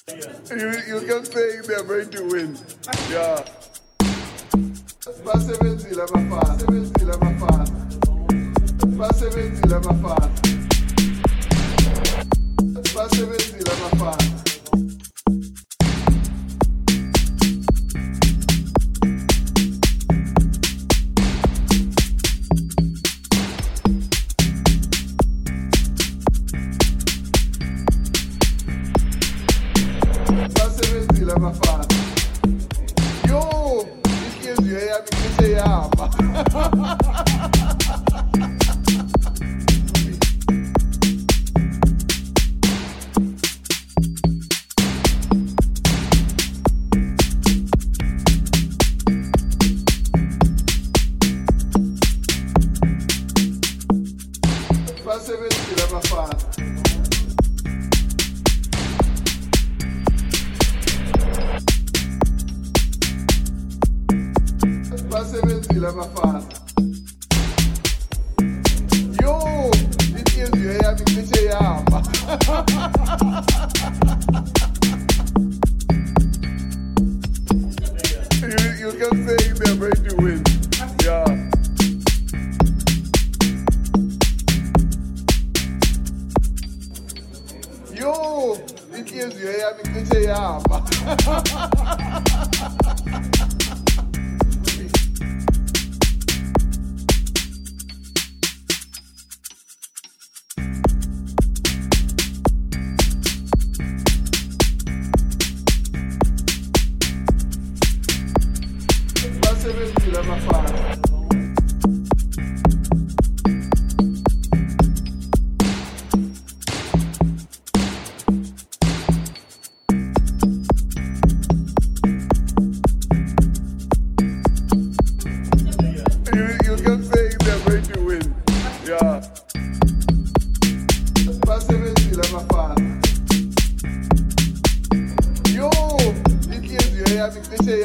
You can say they're going to win. Yeah. Pas 70 là ma face, 70 là ma face. Pas 70 là ma face. Pas 70 là ma face. Ma face. Yo, que eu ia me dizer Passa a ver se tira ma face. Pas 70 là ma face. Yo, que eu ia me dizer You can say they're going to win. Yeah. Yo, que eu ia me dizer Pas 70 là ma face. You can say they're going to win. Yeah. Pas 70 là ma face. Yo, que eu ia me dizer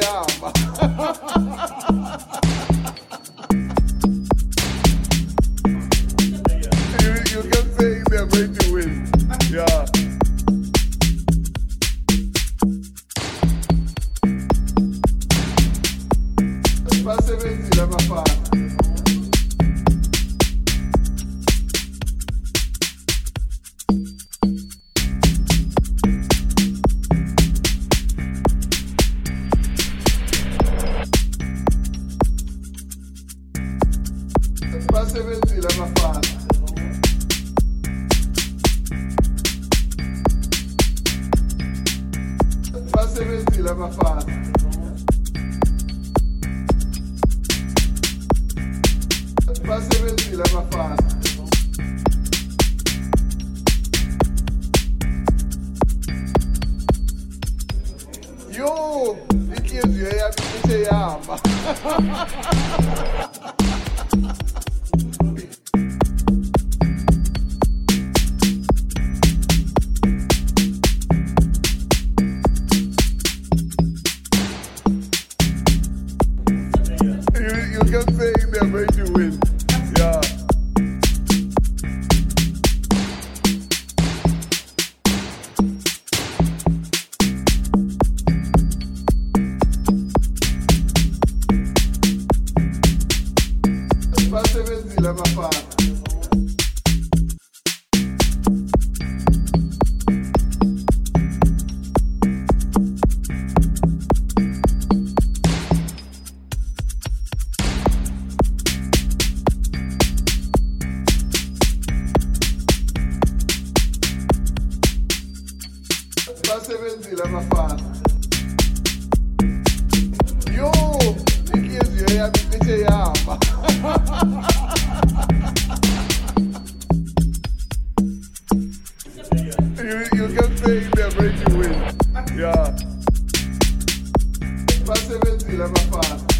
You can say they're going to win. Yeah. Pas 70 là ma face. Pas 70 là ma face. Pas 70 là ma face. Pas 70 là ma face. Yo, que eu ia me dizer You can say they're going to win. Yeah. Pas 70 là ma face. Pas 70 là ma face. Yo, que eu ia me dizer You can say they're going to win. Yeah. Pas 70 là ma face.